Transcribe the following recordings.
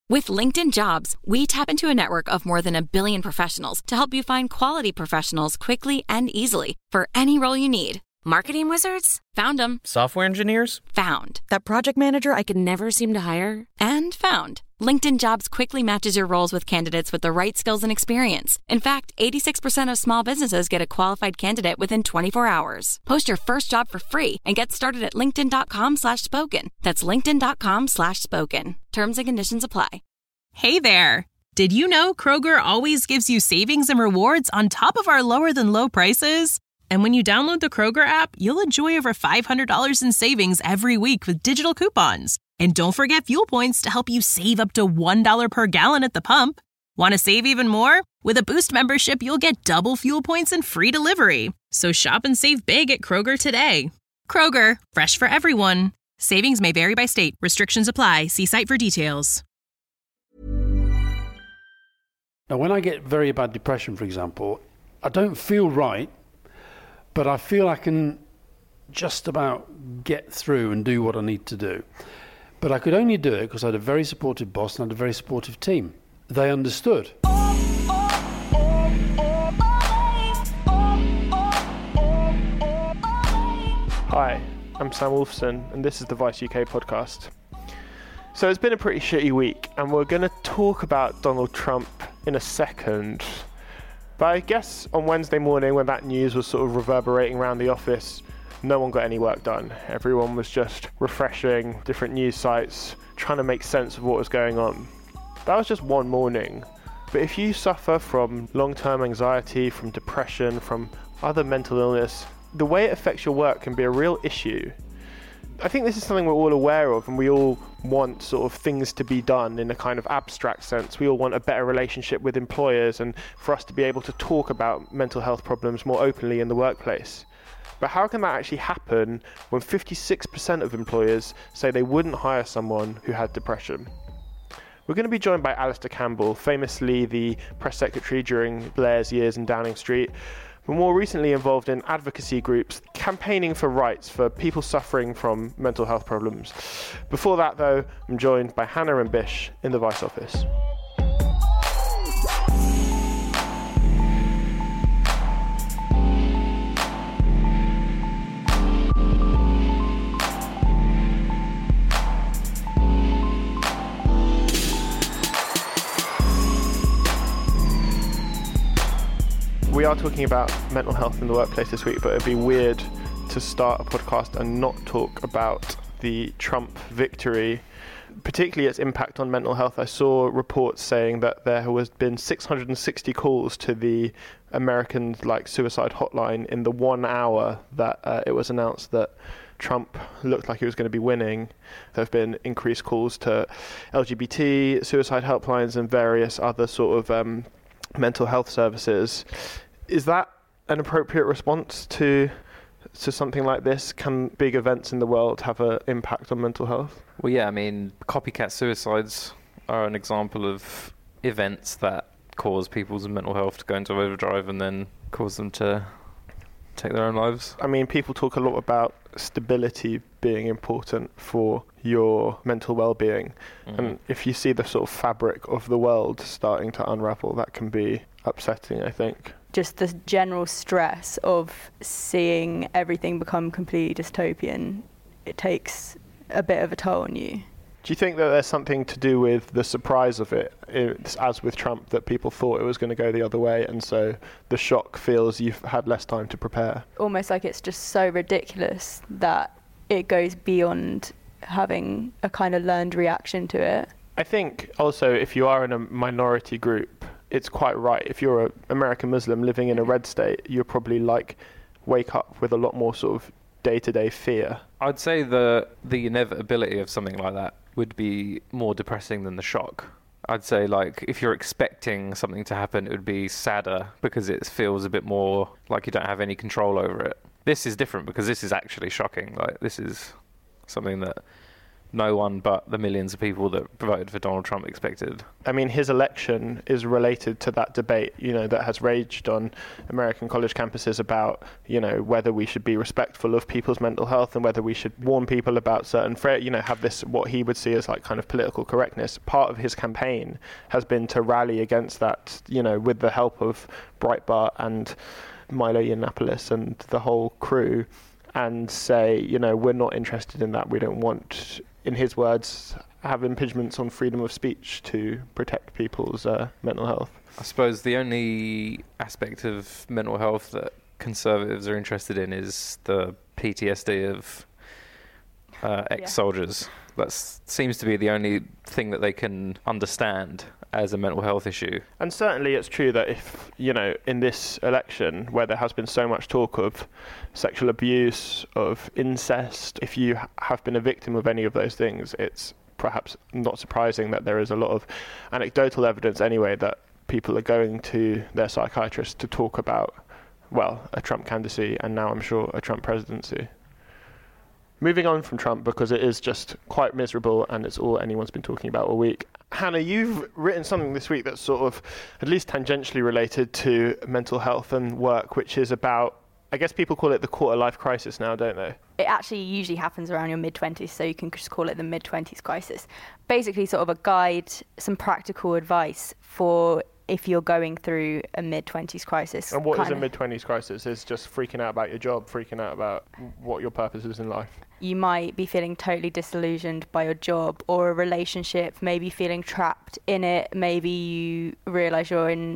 With LinkedIn Jobs, we tap into a network of more than 1 billion professionals to help you find quality professionals quickly and easily for any role you need. Marketing wizards? Found them. Software engineers? Found. That project manager I could never seem to hire? And found. LinkedIn Jobs quickly matches your roles with candidates with the right skills and experience. In fact, 86% of small businesses get a qualified candidate within 24 hours. Post your first job for free and get started at linkedin.com/spoken. That's linkedin.com/spoken. Terms and conditions apply. Hey there. Did you know Kroger always gives you savings and rewards on top of our lower than low prices? And when you download the Kroger app, you'll enjoy over $500 in savings every week with digital coupons. And don't forget fuel points to help you save up to $1 per gallon at the pump. Want to save even more? With a Boost membership, you'll get double fuel points and free delivery. So shop and save big at Kroger today. Kroger, fresh for everyone. Savings may vary by state. Restrictions apply. See site for details. Now, when I get very bad depression, for example, I don't feel right, but I feel I can just about get through and do what I need to do. But I could only do it because I had a very supportive boss and I had a very supportive team. They understood. Hi, I'm Sam Wolfson, and this is the Vice UK podcast. So it's been a pretty shitty week, and we're going to talk about Donald Trump in a second. But I guess on Wednesday morning, when that news was sort of reverberating around the office, no one got any work done. Everyone was just refreshing different news sites, trying to make sense of what was going on. That was just one morning. But if you suffer from long-term anxiety, from depression, from other mental illness, the way it affects your work can be a real issue. I think this is something we're all aware of, and we all want sort of things to be done in a kind of abstract sense. We all want a better relationship with employers and for us to be able to talk about mental health problems more openly in the workplace. But how can that actually happen when 56% of employers say they wouldn't hire someone who had depression? We're going to be joined by Alistair Campbell, famously the press secretary during Blair's years in Downing Street, but more recently involved in advocacy groups, campaigning for rights for people suffering from mental health problems. Before that, though, I'm joined by Hannah and Bish in the Vice office. We are talking about mental health in the workplace this week, but it'd be weird to start a podcast and not talk about the Trump victory, particularly its impact on mental health. I saw reports saying that there has been 660 calls to the American suicide hotline in the 1 hour that it was announced that Trump looked like he was going to be winning. There have been increased calls to LGBT suicide helplines and various other sort of mental health services. Is that an appropriate response to something like this? Can big events in the world have an impact on mental health? Well, yeah, I mean, copycat suicides are an example of events that cause people's mental health to go into overdrive and then cause them to take their own lives. I mean, people talk a lot about stability being important for your mental well-being. And if you see the sort of fabric of the world starting to unravel, that can be upsetting, I think. Just the general stress of seeing everything become completely dystopian, it takes a bit of a toll on you. Do you think that there's something to do with the surprise of it, as with Trump, that people thought it was going to go the other way, and so the shock feels you've had less time to prepare? Almost like it's just so ridiculous that it goes beyond having a kind of learned reaction to it. I think also if you are in a minority group, it's quite right. If you're an American Muslim living in a red state, you're probably wake up with a lot more sort of day-to-day fear. I'd say the inevitability of something like that would be more depressing than the shock. I'd say if you're expecting something to happen, it would be sadder because it feels a bit more like you don't have any control over it. This is different because this is actually shocking. This is something that no one but the millions of people that voted for Donald Trump expected. I mean, his election is related to that debate, that has raged on American college campuses about, whether we should be respectful of people's mental health and whether we should warn people about certain, have this, what he would see as like kind of political correctness. Part of his campaign has been to rally against that, with the help of Breitbart and Milo Yiannopoulos and the whole crew, and say, we're not interested in that. We don't want, in his words, have impingements on freedom of speech to protect people's mental health. I suppose the only aspect of mental health that conservatives are interested in is the PTSD of ex-soldiers. That seems to be the only thing that they can understand as a mental health issue. And certainly it's true that if, in this election where there has been so much talk of sexual abuse, of incest, if you have been a victim of any of those things, it's perhaps not surprising that there is a lot of anecdotal evidence anyway that people are going to their psychiatrist to talk about, a Trump candidacy and now I'm sure a Trump presidency. Moving on from Trump, because it is just quite miserable and it's all anyone's been talking about all week. Hannah, you've written something this week that's sort of at least tangentially related to mental health and work, which is about, I guess people call it the quarter-life crisis now, don't they? It actually usually happens around your mid-20s, so you can just call it the mid-20s crisis. Basically sort of a guide, some practical advice for if you're going through a mid-20s crisis. And what is a mid-20s crisis? Is just freaking out about your job, freaking out about what your purpose is in life. You might be feeling totally disillusioned by your job or a relationship, maybe feeling trapped in it. Maybe you realise you're in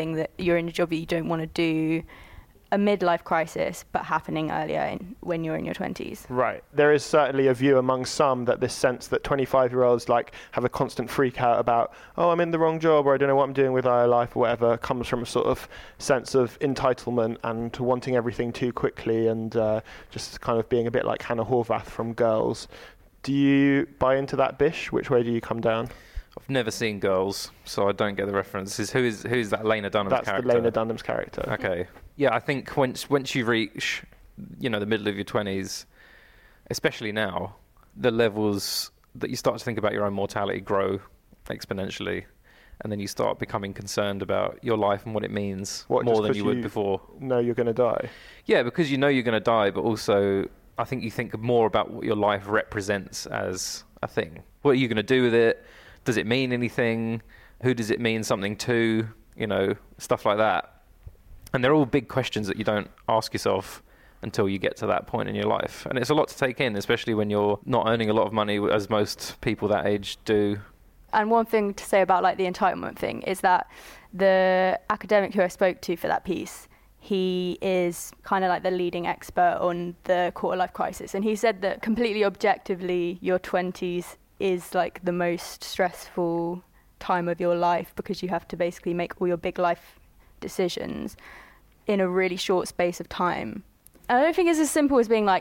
a job that you don't want to do. A midlife crisis, but happening earlier when you're in your 20s. Right. There is certainly a view among some that this sense that 25-year-olds have a constant freak out about, I'm in the wrong job, or I don't know what I'm doing with our life or whatever, comes from a sort of sense of entitlement and wanting everything too quickly and just kind of being a bit like Hannah Horvath from Girls. Do you buy into that, Bish? Which way do you come down? I've never seen Girls, so I don't get the references. Who's that Lena Dunham's character? That's the Lena Dunham's character. Okay. Yeah, I think once you reach, the middle of your 20s, especially now, the levels that you start to think about your own mortality grow exponentially, and then you start becoming concerned about your life and what it means more than you would before. Know you're going to die? Yeah, because you know you're going to die, but also I think you think more about what your life represents as a thing. What are you going to do with it? Does it mean anything? Who does it mean something to? Stuff like that. And they're all big questions that you don't ask yourself until you get to that point in your life. And it's a lot to take in, especially when you're not earning a lot of money, as most people that age do. And one thing to say about the entitlement thing is that the academic who I spoke to for that piece, he is kind of the leading expert on the quarter-life crisis. And he said that completely objectively, your 20s is the most stressful time of your life because you have to basically make all your big life decisions in a really short space of time. And I don't think it's as simple as being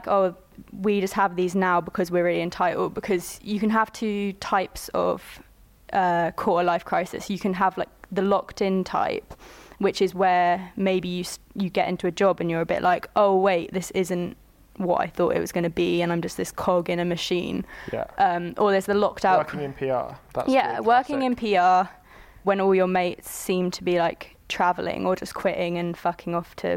we just have these now because we're really entitled, because you can have two types of quarter life crisis. You can have the locked in type, which is where maybe you get into a job and you're a bit oh wait, this isn't what I thought it was going to be, and I'm just this cog in a machine. Yeah. Or there's the locked out. Working in PR. Working in PR when all your mates seem to be traveling or just quitting and fucking off to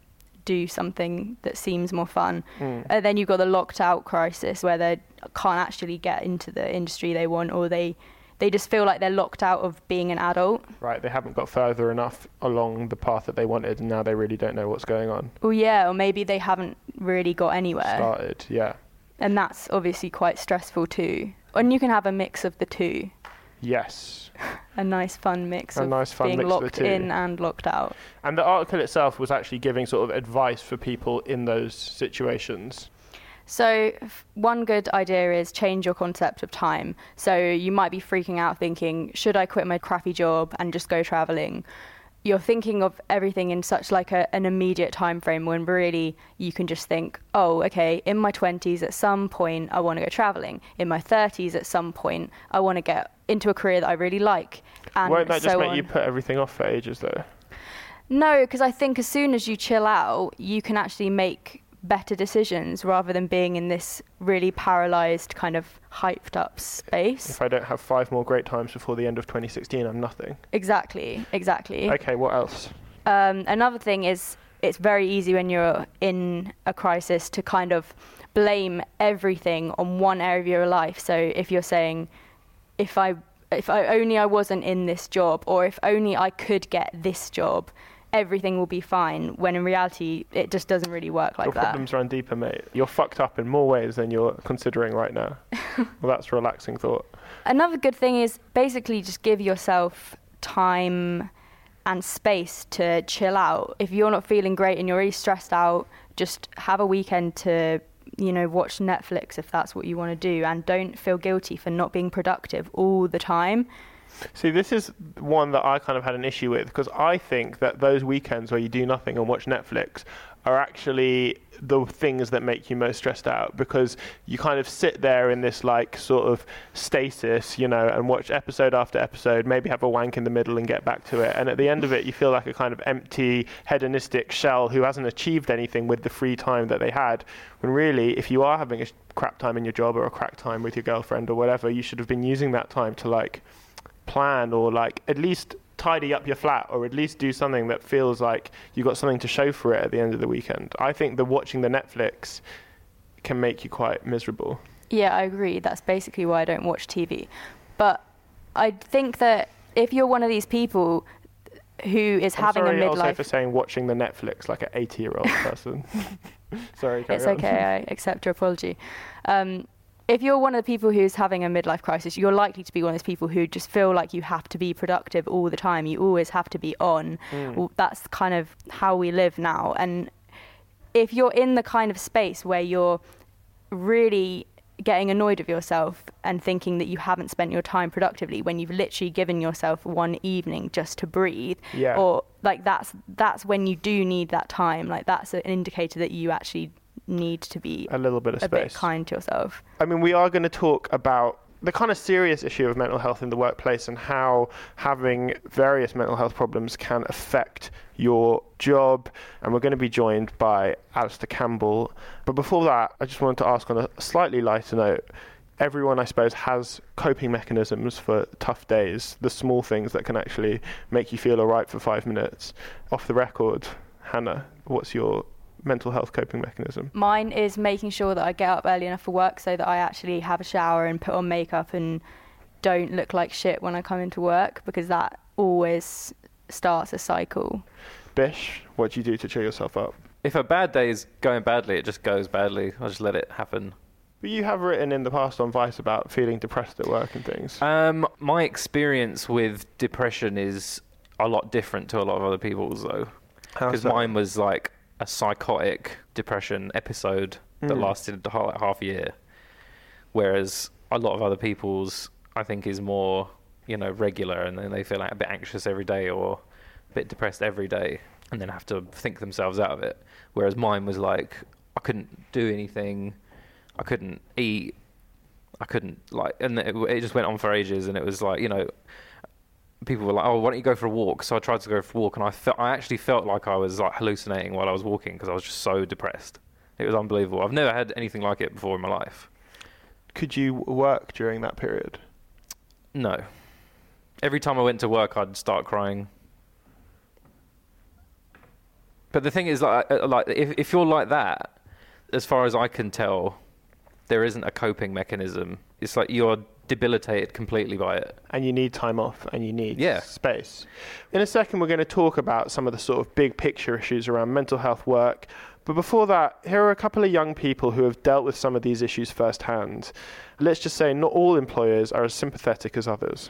do something that seems more fun. Then you've got the locked out crisis where they can't actually get into the industry they want, or they just feel like they're locked out of being an adult. Right, they haven't got further enough along the path that they wanted, and now they really don't know what's going on. Well, yeah, or maybe they haven't really got anywhere. Started, yeah. And that's obviously quite stressful too. And you can have a mix of the two. Yes. A nice fun mix of being locked in and locked out. And the article itself was actually giving sort of advice for people in those situations. So one good idea is change your concept of time. So you might be freaking out thinking, should I quit my crappy job and just go traveling? You're thinking of everything in such an immediate time frame, when really you can just think, oh, okay, in my 20s at some point I want to go traveling. In my 30s at some point I want to get into a career that I really like. And won't that just make you put everything off for ages though? No, because I think as soon as you chill out, you can actually make better decisions rather than being in this really paralyzed kind of hyped up space. If I don't have 5 more great times before the end of 2016, I'm nothing. Exactly. Okay, what else? Another thing is it's very easy when you're in a crisis to kind of blame everything on one area of your life. So if you're saying, if I only I wasn't in this job, or if only I could get this job, everything will be fine, when in reality it just doesn't really work like that. Your problems run deeper, mate. You're fucked up in more ways than you're considering right now. Well, that's a relaxing thought. Another good thing is basically just give yourself time and space to chill out. If you're not feeling great and you're really stressed out, just have a weekend to, watch Netflix if that's what you want to do, and don't feel guilty for not being productive all the time. See, this is one that I kind of had an issue with, because I think that those weekends where you do nothing and watch Netflix are actually the things that make you most stressed out, because you kind of sit there in this like sort of stasis, and watch episode after episode, maybe have a wank in the middle and get back to it. And at the end of it, you feel like a kind of empty, hedonistic shell who hasn't achieved anything with the free time that they had. When really, if you are having a crap time in your job or a crap time with your girlfriend or whatever, you should have been using that time to like plan, or like at least tidy up your flat, or at least do something that feels like you got something to show for it at the end of the weekend. I think that watching the Netflix can make you quite miserable. Yeah, I agree. That's basically why I don't watch TV. But I think that if you're one of these people who is having a midlife... I'm sorry also for saying watching the Netflix like an 80-year-old person. Sorry, carry on. It's okay, I accept your apology. If you're one of the people who's having a midlife crisis, you're likely to be one of those people who just feel like you have to be productive all the time. You always have to be on. Well, that's kind of how we live now. And if you're in the kind of space where you're really getting annoyed with yourself and thinking that you haven't spent your time productively when you've literally given yourself one evening just to breathe, or like that's when you do need that time. Like that's an indicator that you actually need to be a little bit of space, a bit kind to yourself. I mean, we are going to talk about the kind of serious issue of mental health in the workplace and how having various mental health problems can affect your job. And we're going to be joined by Alistair Campbell. But before that, I just wanted to ask on a slightly lighter note, everyone, I suppose, has coping mechanisms for tough days, the small things that can actually make you feel all right for 5 minutes. Off the record, Hannah, what's your mental health coping mechanism? Mine is making sure that I get up early enough for work so that I actually have a shower and put on makeup and don't look like shit when I come into work, because that always starts a cycle. Bish, what do you do to cheer yourself up? If a bad day is going badly, it just goes badly. I just let it happen. But you have written in the past on Vice about feeling depressed at work and things. My experience with depression is a lot different to a lot of other people's, though. Because mine was like a psychotic depression episode that lasted half a year, whereas a lot of other people's, I think, is more, regular, and then they feel like a bit anxious every day or a bit depressed every day and then have to think themselves out of it. Whereas mine was like, I couldn't do anything, I couldn't eat, I couldn't and it just went on for ages, and it was like, people were like, oh, why don't you go for a walk? So I tried to go for a walk, and I actually felt like I was like hallucinating while I was walking, because I was just so depressed. It was unbelievable. I've never had anything like it before in my life. Could you work during that period? No. Every time I went to work, I'd start crying. But the thing is, like if you're like that, as far as I can tell, there isn't a coping mechanism. It's like you're debilitated completely by it. And you need time off, and you need space. In a second, we're going to talk about some of the sort of big picture issues around mental health work. But before that, here are a couple of young people who have dealt with some of these issues firsthand. Let's just say not all employers are as sympathetic as others.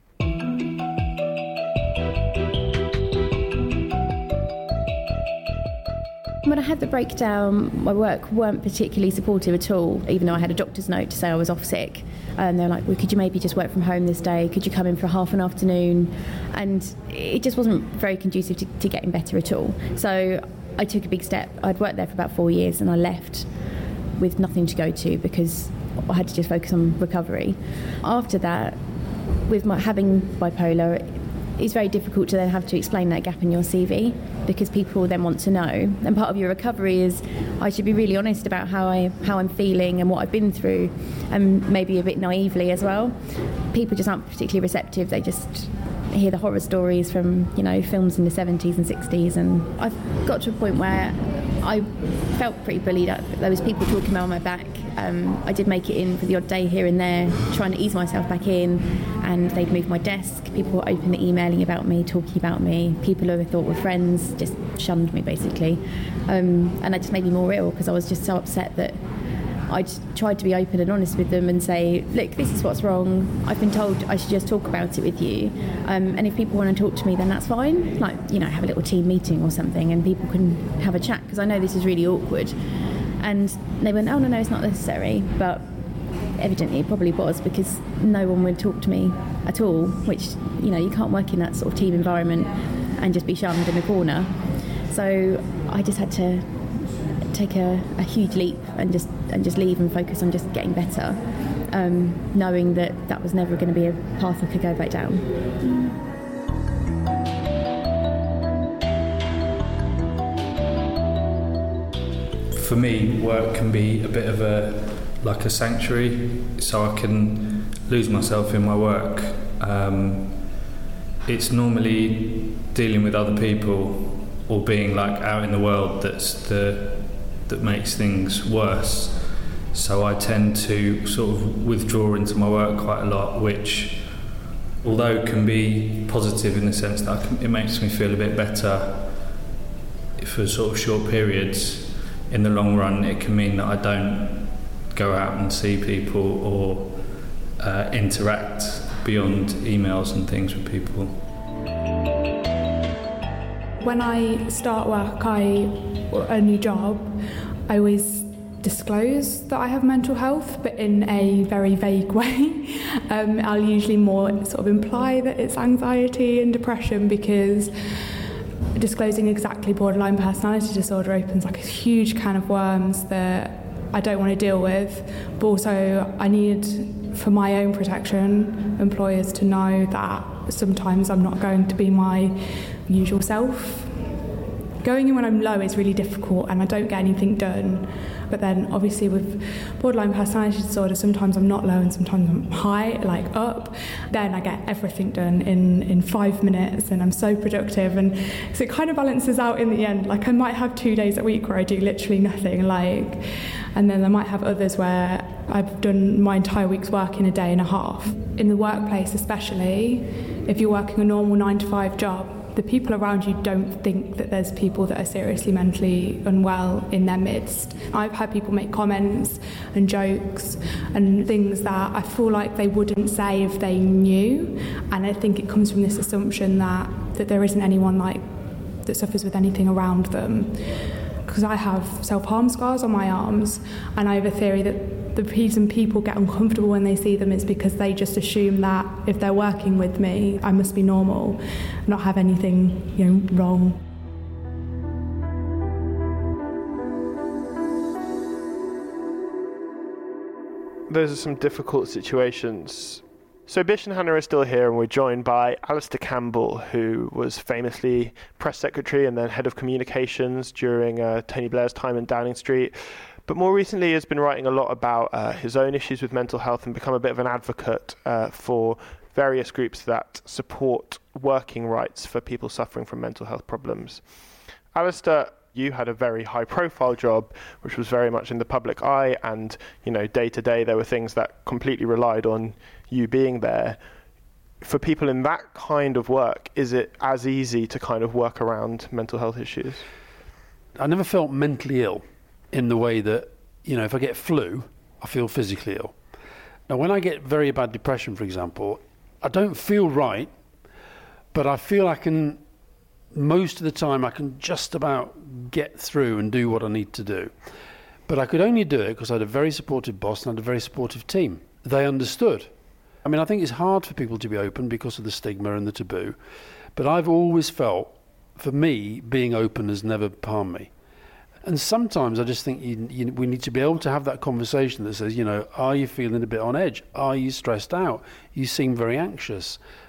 When I had the breakdown, my work weren't particularly supportive at all, even though I had a doctor's note to say I was off sick. And they're like, well, could you maybe just work from home this day? Could you come in for half an afternoon? And it just wasn't very conducive to getting better at all. So I took a big step. I'd worked there for about 4 years, and I left with nothing to go to because I had to just focus on recovery. After that, with my having bipolar, it's very difficult to then have to explain that gap in your CV because people then want to know. And part of your recovery is I should be really honest about how I'm feeling and what I've been through, and maybe a bit naively as well. People just aren't particularly receptive. They just hear the horror stories from, films in the 70s and 60s, and I've got to a point where I felt pretty bullied. There was people talking about my back. I did make it in for the odd day here and there, trying to ease myself back in, and they'd move my desk. People were openly emailing about me, talking about me. People who I thought were friends just shunned me, basically. And that just made me more ill because I was just so upset that I tried to be open and honest with them and say, look, this is what's wrong. I've been told I should just talk about it with you. And if people want to talk to me, then that's fine. Have a little team meeting or something and people can have a chat, because I know this is really awkward. And they went, oh, no, it's not necessary. But evidently it probably was, because no one would talk to me at all, which, you can't work in that sort of team environment and just be shunned in a corner. So I just had to take a huge leap and just leave and focus on just getting better, knowing that was never going to be a path I could go back down. For me, work can be a bit of a sanctuary, so I can lose myself in my work. It's normally dealing with other people or being out in the world that makes things worse. So I tend to sort of withdraw into my work quite a lot, which, although can be positive in the sense that it makes me feel a bit better for sort of short periods, in the long run it can mean that I don't go out and see people or interact beyond emails and things with people. When I start work, a new job, I always disclose that I have mental health, but in a very vague way. I'll usually more sort of imply that it's anxiety and depression, because disclosing exactly borderline personality disorder opens a huge can of worms that I don't want to deal with. But also I need, for my own protection, employers to know that sometimes I'm not going to be my usual self. Going in when I'm low is really difficult and I don't get anything done. But then obviously with borderline personality disorder, sometimes I'm not low and sometimes I'm high, up. Then I get everything done in 5 minutes and I'm so productive. And so it kind of balances out in the end. I might have 2 days a week where I do literally nothing, and then I might have others where I've done my entire week's work in a day and a half. In the workplace especially, if you're working a normal 9-to-5 job, the people around you don't think that there's people that are seriously mentally unwell in their midst. I've had people make comments and jokes and things that I feel like they wouldn't say if they knew, and I think it comes from this assumption that there isn't anyone that suffers with anything around them. Because I have self-harm scars on my arms, and I have a theory that the reason people get uncomfortable when they see them is because they just assume that if they're working with me, I must be normal, not have anything, wrong. Those are some difficult situations. So Bish and Hannah are still here, and we're joined by Alistair Campbell, who was famously press secretary and then head of communications during Tony Blair's time in Downing Street. But more recently has been writing a lot about his own issues with mental health and become a bit of an advocate for various groups that support working rights for people suffering from mental health problems. Alistair, you had a very high-profile job, which was very much in the public eye, and day to day there were things that completely relied on you being there. For people in that kind of work, is it as easy to kind of work around mental health issues? I never felt mentally ill in the way that, if I get flu, I feel physically ill. Now, when I get very bad depression, for example, I don't feel right, but I feel most of the time I can just about get through and do what I need to do. But I could only do it because I had a very supportive boss and I had a very supportive team. They understood. I think it's hard for people to be open because of the stigma and the taboo, but I've always felt, for me, being open has never harmed me. And sometimes I just think we need to be able to have that conversation that says, are you feeling a bit on edge? Are you stressed out? You seem very anxious.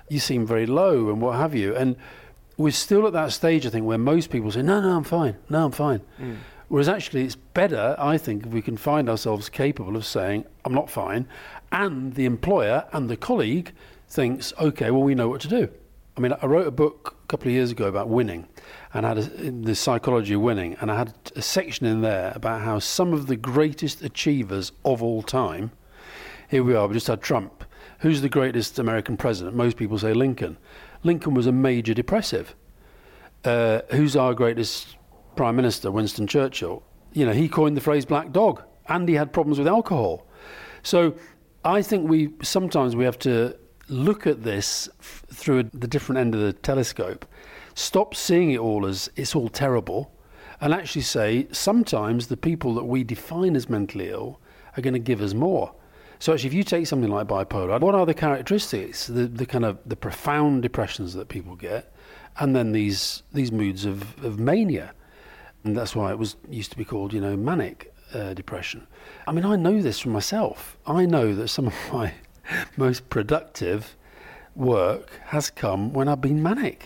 you seem very low and what have you. And we're still at that stage, I think, where most people say, no, I'm fine. Whereas actually it's better, I think, if we can find ourselves capable of saying, I'm not fine, and the employer and the colleague thinks, okay, well, we know what to do. I mean, I wrote a book a couple of years ago about winning, and I had the psychology of winning, and I had a section in there about how some of the greatest achievers of all time, here we are, we just had Trump. Who's the greatest American president? Most people say Lincoln. Lincoln was a major depressive. Who's our greatest Prime Minister? Winston Churchill. You know, he coined the phrase black dog, and he had problems with alcohol. So I think sometimes we have to look at this through the different end of the telescope, stop seeing it all as it's all terrible, and actually say sometimes the people that we define as mentally ill are going to give us more. So actually, if you take something like bipolar, what are the characteristics, the kind of the profound depressions that people get, and then these moods of mania? And that's why it used to be called, manic depression. I mean, I know this from myself. I know that some of my most productive work has come when I've been manic.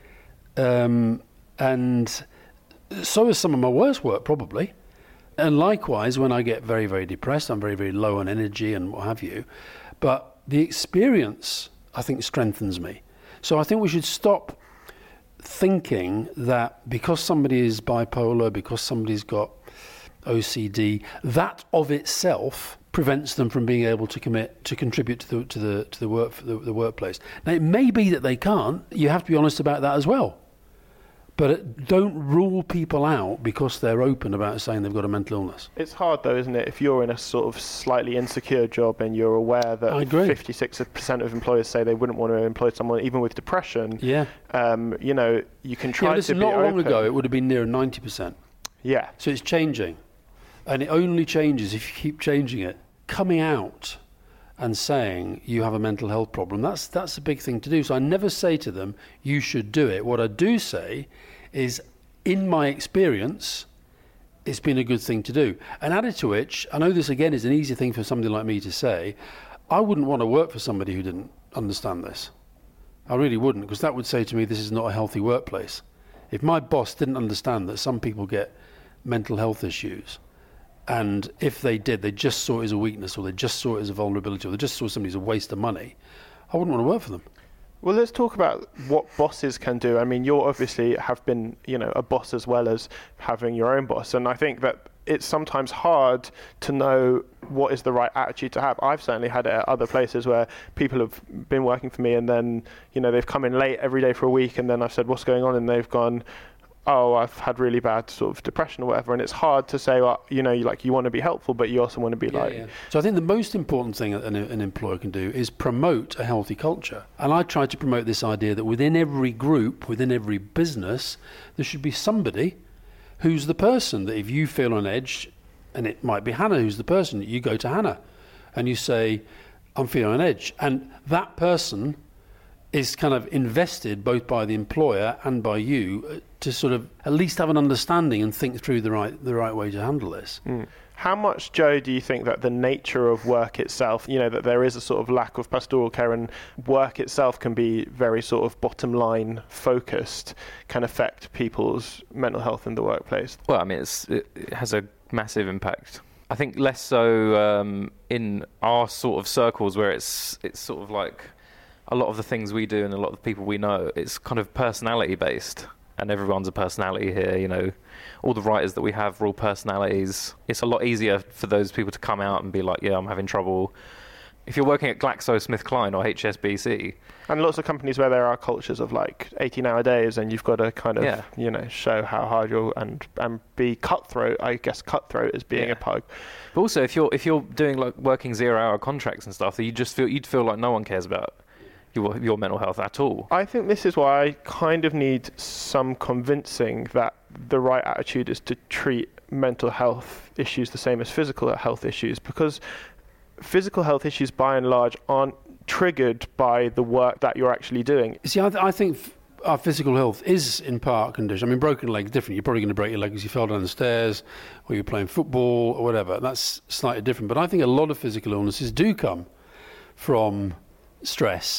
And so is some of my worst work, probably. And likewise, when I get very, very depressed, I'm very, very low on energy and what have you. But the experience, I think, strengthens me. So I think we should stop thinking that because somebody is bipolar, because somebody's got OCD, that of itself prevents them from being able to contribute to the workplace. Now, it may be that they can't. You have to be honest about that as well. But don't rule people out because they're open about saying they've got a mental illness. It's hard, though, isn't it? If you're in a sort of slightly insecure job and you're aware that 56% of employers say they wouldn't want to employ someone even with depression, you can try to be not open. Long ago, it would have been near 90%. Yeah. So it's changing. And it only changes if you keep changing it. Coming out and saying you have a mental health problem, that's a big thing to do. So I never say to them, you should do it. What I do say is, in my experience, it's been a good thing to do. And added to which, I know this again is an easy thing for somebody like me to say, I wouldn't want to work for somebody who didn't understand this. I really wouldn't, because that would say to me, this is not a healthy workplace. If my boss didn't understand that some people get mental health issues, and if they did, they just saw it as a weakness, or they just saw it as a vulnerability, or they just saw somebody as a waste of money, I wouldn't want to work for them. Well, let's talk about what bosses can do. I mean, you obviously have been, a boss as well as having your own boss. And I think that it's sometimes hard to know what is the right attitude to have. I've certainly had it at other places where people have been working for me and then, they've come in late every day for a week, and then I've said, what's going on? And they've gone, oh, I've had really bad sort of depression or whatever. And it's hard to say, well, you want to be helpful, but you also want to be So I think the most important thing an employer can do is promote a healthy culture. And I try to promote this idea that within every group, within every business, there should be somebody who's the person that if you feel on edge, and it might be Hannah who's the person, you go to Hannah and you say, I'm feeling on edge. And that person is kind of invested both by the employer and by you to sort of at least have an understanding and think through the right way to handle this. How much, Joe, do you think that the nature of work itself, that there is a sort of lack of pastoral care and work itself can be very sort of bottom line focused, can affect people's mental health in the workplace? Well, I mean, it has a massive impact. I think less so in our sort of circles where it's sort of like a lot of the things we do and a lot of the people we know, it's kind of personality based, and everyone's a personality here. All the writers that we have are all personalities. It's a lot easier for those people to come out and be like, yeah, I'm having trouble. If you're working at GlaxoSmithKline or HSBC, and lots of companies where there are cultures of like 18-hour days, and you've got to kind of show how hard you're and be cutthroat. I guess cutthroat is being a pug. But also, if you're doing like working 0-hour contracts and stuff, that you'd feel like no one cares about your mental health at all. I think this is why I kind of need some convincing that the right attitude is to treat mental health issues the same as physical health issues, because physical health issues by and large aren't triggered by the work that you're actually doing. See, I think our physical health is in part conditioned. I mean, broken leg is different. You're probably going to break your leg because you fell down the stairs or you're playing football or whatever. That's slightly different. But I think a lot of physical illnesses do come from stress,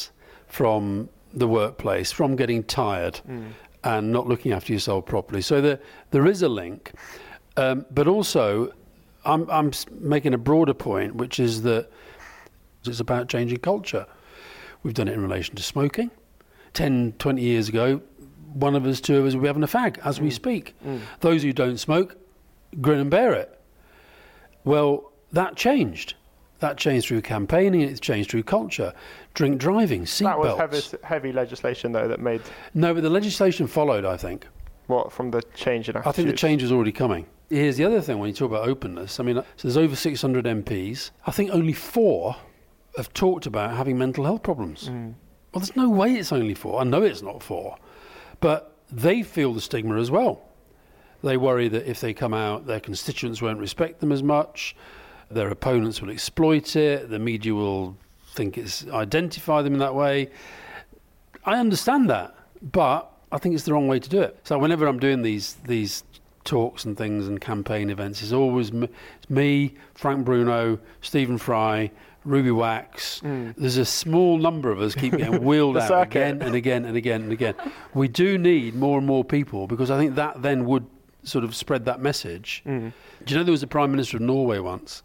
from the workplace, from getting tired and not looking after yourself properly. So there is a link. But also, I'm making a broader point, which is that it's about changing culture. We've done it in relation to smoking. 10, 20 years ago, one of us, two of us, will be having a fag as we speak. Those who don't smoke, grin and bear it. Well, that changed. That changed through campaigning, it's changed through culture. Drink driving, seatbelts. That was heavy legislation, though, that made... No, but the legislation followed, I think. What, from the change in attitudes? I think the change was already coming. Here's the other thing when you talk about openness. I mean, so there's over 600 MPs. I think only 4 have talked about having mental health problems. Well, there's no way it's only 4. I know it's not 4. But they feel the stigma as well. They worry that if they come out, their constituents won't respect them as much. Their opponents will exploit it. The media will identify them in that way. I understand that, but I think it's the wrong way to do it. So whenever I'm doing these talks and things and campaign events, it's always me, Frank Bruno, Stephen Fry, Ruby Wax. There's a small number of us keep getting wheeled out again and again and again and again. We do need more and more people, because I think that then would sort of spread that message. Do you know there was a Prime Minister of Norway once?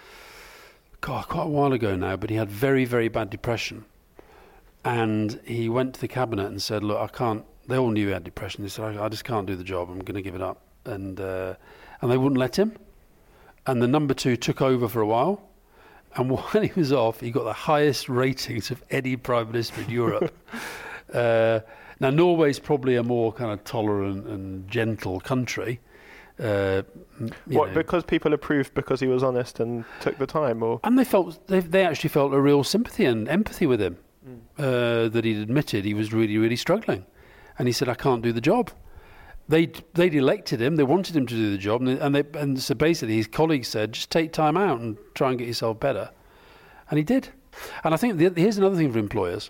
God, quite a while ago now, but he had very, very bad depression. And he went to the cabinet and said, look, I can't, they all knew he had depression. They said, I just can't do the job, I'm going to give it up. And they wouldn't let him. And the number 2 took over for a while. And while he was off, he got the highest ratings of any Prime Minister in Europe. Now, Norway's probably a more kind of tolerant and gentle country. Because people approved because he was honest and took the time, or? And they actually felt a real sympathy and empathy with him. That he'd admitted he was really, really struggling, and he said, "I can't do the job." They'd elected him. They wanted him to do the job, and so basically his colleagues said, "Just take time out and try and get yourself better," and he did. And I think here's another thing for employers.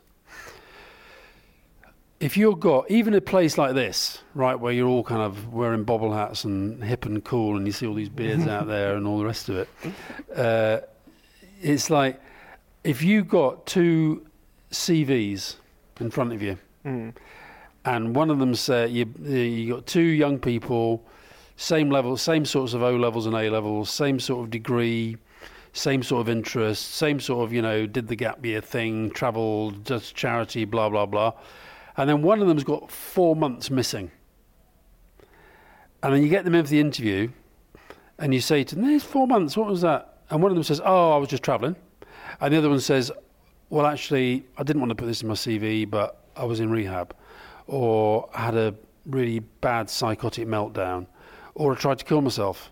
If you've got, even a place like this, right, where you're all kind of wearing bobble hats and hip and cool, and you see all these beards out there and all the rest of it, it's like, if you've got 2 CVs in front of you, and one of them says you got 2 young people, same level, same sorts of O levels and A levels, same sort of degree, same sort of interest, same sort of, did the gap year thing, travelled, just charity, blah, blah, blah. And then one of them's got 4 months missing. And then you get them in for the interview, and you say to them, there's 4 months, what was that? And one of them says, oh, I was just travelling. And the other one says, well, actually, I didn't want to put this in my CV, but I was in rehab. Or I had a really bad psychotic meltdown. Or I tried to kill myself.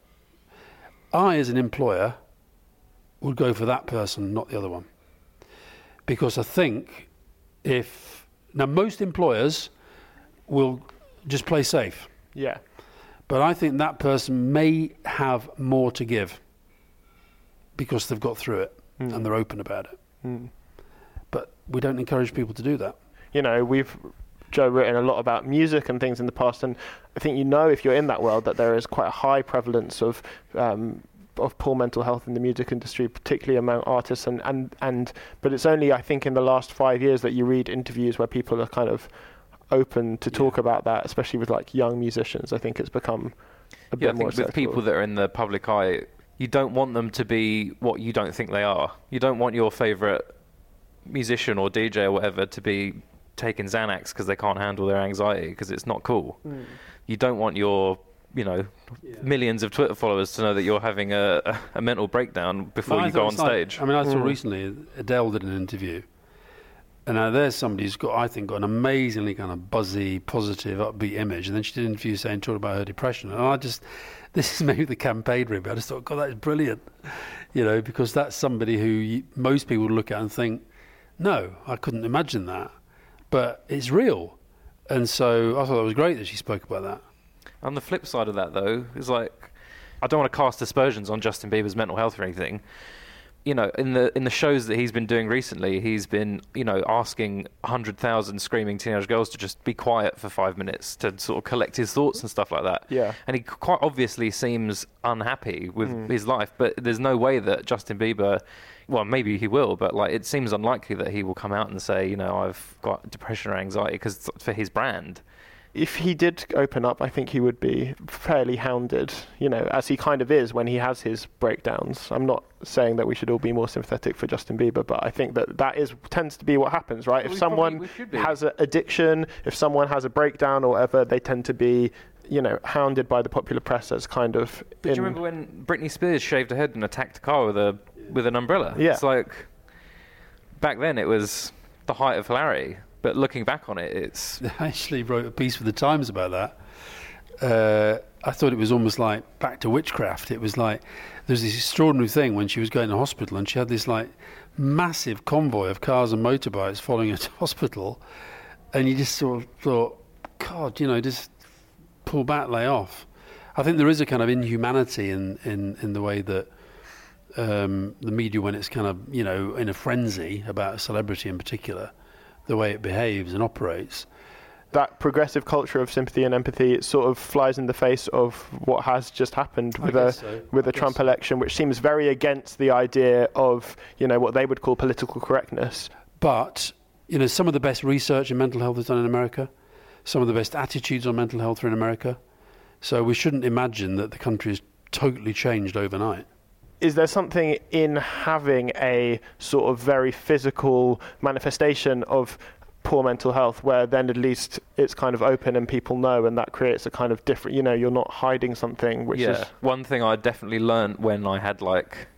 I, as an employer, would go for that person, not the other one. Because I think now, most employers will just play safe. Yeah. But I think that person may have more to give because they've got through it and they're open about it. But we don't encourage people to do that. We've, Joe, written a lot about music and things in the past, and I think if you're in that world, that there is quite a high prevalence of poor mental health in the music industry, particularly among artists, but it's only, I think, in the last 5 years that you read interviews where people are kind of open to talk about that, especially with like young musicians. I think it's become a bit more acceptable. With people that are in the public eye, you don't want them to be what you don't think they are. You don't want your favourite musician or DJ or whatever to be taking Xanax because they can't handle their anxiety, because it's not cool. You don't want your millions of Twitter followers to know that you're having a mental breakdown before you go on stage. I saw recently Adele did an interview, and now there's somebody who's got an amazingly kind of buzzy, positive, upbeat image, and then she did an interview talking about her depression, and this is maybe the campaign rib. I just thought, God, that is brilliant, because that's somebody who most people would look at and think, no, I couldn't imagine that, but it's real, and so I thought it was great that she spoke about that. On the flip side of that, though, is like, I don't want to cast aspersions on Justin Bieber's mental health or anything, you know, in the shows that he's been doing recently, he's been, you know, asking 100,000 screaming teenage girls to just be quiet for 5 minutes to sort of collect his thoughts and stuff like that. Yeah. And he quite obviously seems unhappy with his life, but there's no way that Justin Bieber, well, maybe he will, but like it seems unlikely that he will come out and say, you know, I've got depression or anxiety, because for his brand. If he did open up, I think he would be fairly hounded, you know, as he kind of is when he has his breakdowns. I'm not saying that we should all be more sympathetic for Justin Bieber, but I think that tends to be what happens, right? Well, if someone has an addiction, if someone has a breakdown or whatever, they tend to be, you know, hounded by the popular press as kind of... But do you remember when Britney Spears shaved her head and attacked a car with an umbrella? Yeah. It's like, back then it was the height of hilarity. But looking back on it, it's... I actually wrote a piece for the Times about that. I thought it was almost like back to witchcraft. It was like there's this extraordinary thing when she was going to hospital, and she had this like massive convoy of cars and motorbikes following her to hospital, and you just sort of thought, God, you know, just pull back, lay off. I think there is a kind of inhumanity in the way that the media, when it's kind of, you know, in a frenzy about a celebrity in particular, the way it behaves and operates. That progressive culture of sympathy and empathy, it sort of flies in the face of what has just happened with the Trump election, which seems very against the idea of, you know, what they would call political correctness. But, you know, some of the best research in mental health is done in America. Some of the best attitudes on mental health are in America. So we shouldn't imagine that the country has totally changed overnight. Is there something in having a sort of very physical manifestation of poor mental health where then at least it's kind of open and people know, and that creates a kind of different, you know, you're not hiding something, which is... One thing I definitely learned when I had like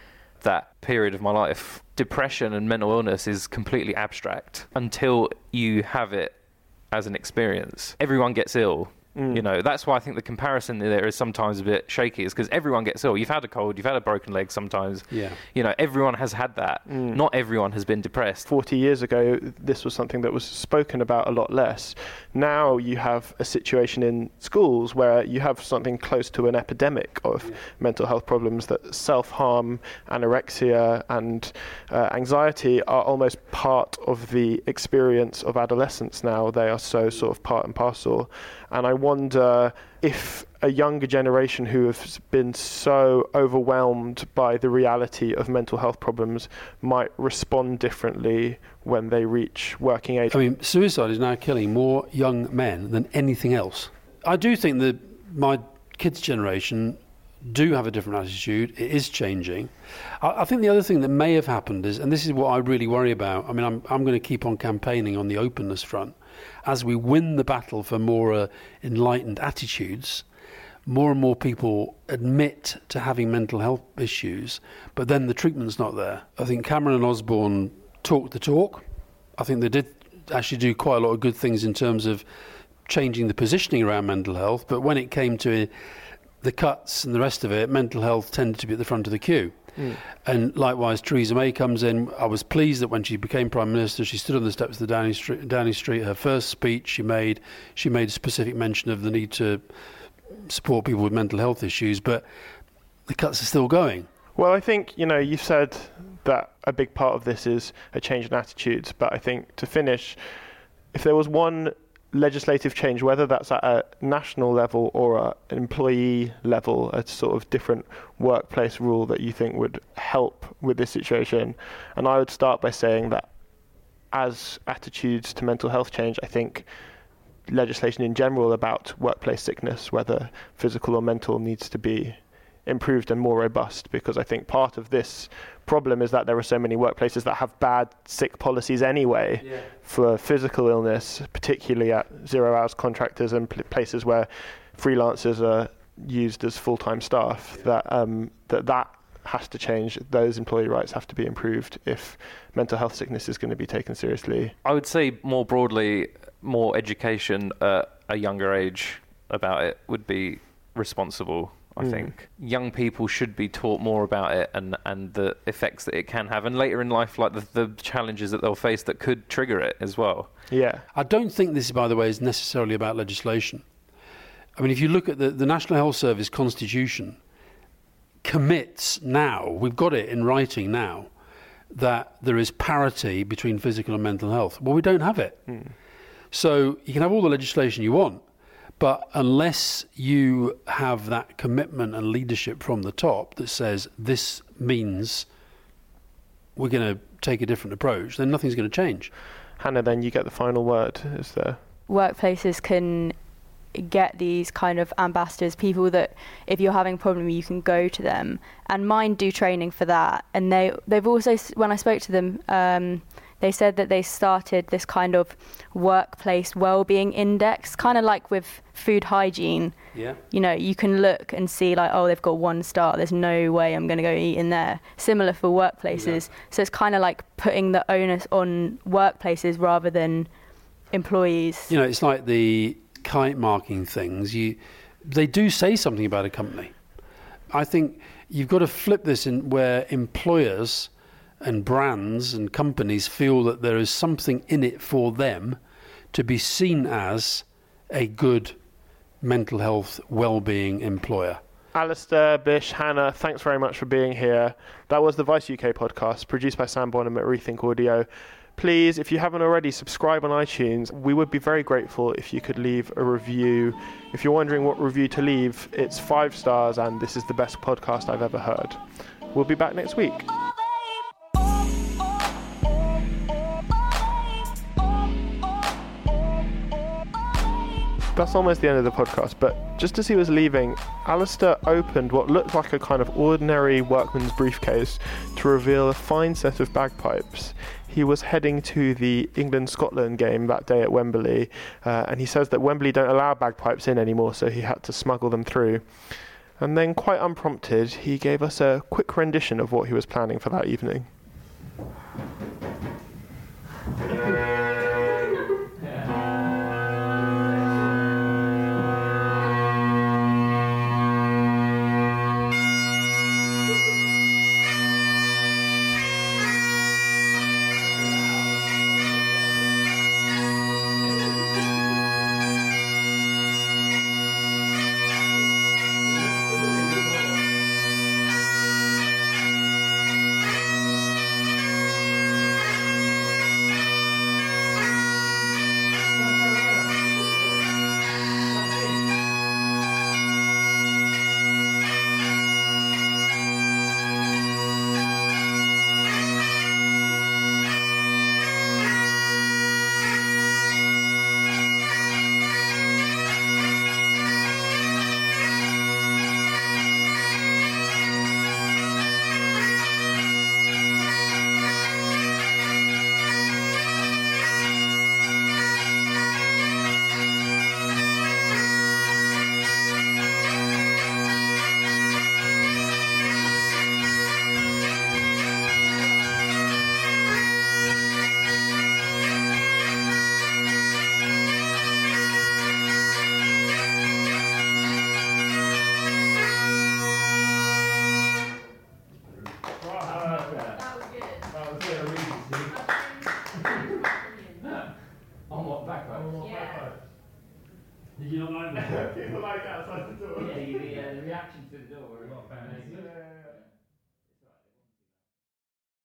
that period of my life, depression and mental illness is completely abstract until you have it as an experience. Everyone gets ill. You know, that's why I think the comparison there is sometimes a bit shaky, is because everyone gets ill. You've had a cold, you've had a broken leg sometimes. Yeah. You know, everyone has had that. Not everyone has been depressed. 40 years ago, this was something that was spoken about a lot less. Now you have a situation in schools where you have something close to an epidemic of mental health problems, that self-harm, anorexia and anxiety are almost part of the experience of adolescence now. They are so sort of part and parcel. And I wonder if a younger generation who have been so overwhelmed by the reality of mental health problems might respond differently when they reach working age. I mean, suicide is now killing more young men than anything else. I do think that my kids' generation do have a different attitude. It is changing. I think the other thing that may have happened is, and this is what I really worry about, I mean, I'm going to keep on campaigning on the openness front. As we win the battle for more enlightened attitudes, more and more people admit to having mental health issues, but then the treatment's not there. I think Cameron and Osborne talked the talk. I think they did actually do quite a lot of good things in terms of changing the positioning around mental health, but when it came to the cuts and the rest of it, mental health tended to be at the front of the queue. And likewise, Theresa May comes in. I was pleased that when she became Prime Minister, she stood on the steps of the Downing Street. Her first speech she made a specific mention of the need to support people with mental health issues, but the cuts are still going. Well, I think, you know, you said that a big part of this is a change in attitudes, but I think to finish, if there was one legislative change, whether that's at a national level or an employee level, a sort of different workplace rule that you think would help with this situation. And I would start by saying that as attitudes to mental health change, I think legislation in general about workplace sickness, whether physical or mental, needs to be improved and more robust, because I think part of this problem is that there are so many workplaces that have bad sick policies anyway for physical illness, particularly at 0 hours contractors and places where freelancers are used as full-time staff, that has to change. Those employee rights have to be improved if mental health sickness is going to be taken seriously. I would say more broadly, more education at a younger age about it would be responsible. I think young people should be taught more about it and the effects that it can have, and later in life, like the challenges that they'll face that could trigger it as well. Yeah. I don't think this, by the way, is necessarily about legislation. I mean, if you look at the National Health Service constitution, commits now, we've got it in writing now, that there is parity between physical and mental health. Well, we don't have it. So you can have all the legislation you want, but unless you have that commitment and leadership from the top that says this means we're going to take a different approach, then nothing's going to change. Hannah, then you get the final word. Is there? Workplaces can get these kind of ambassadors, people that if you're having a problem you can go to them, and mine do training for that. And they've also, when I spoke to them, they said that they started this kind of workplace well-being index, kind of like with food hygiene. Yeah. You know, you can look and see like, oh, they've got 1 star, there's no way I'm going to go eat in there. Similar for workplaces. Yeah. So it's kind of like putting the onus on workplaces rather than employees. You know, it's like the kite marking things. They do say something about a company. I think you've got to flip this in where employers and brands and companies feel that there is something in it for them to be seen as a good mental health well-being employer. Alistair, Bish, Hannah, thanks very much for being here. That was the Vice UK podcast, produced by Sam Bonham at Rethink Audio. Please, if you haven't already, subscribe on iTunes. We would be very grateful if you could leave a review. If you're wondering what review to leave, it's 5 stars, and this is the best podcast I've ever heard. We'll be back next week. That's almost the end of the podcast, but just as he was leaving, Alistair opened what looked like a kind of ordinary workman's briefcase to reveal a fine set of bagpipes. He was heading to the England-Scotland game that day at Wembley, and he says that Wembley don't allow bagpipes in anymore, so he had to smuggle them through. And then, quite unprompted, he gave us a quick rendition of what he was planning for that evening. Did you not like that? People like that outside the door. Yeah, the reaction to the door.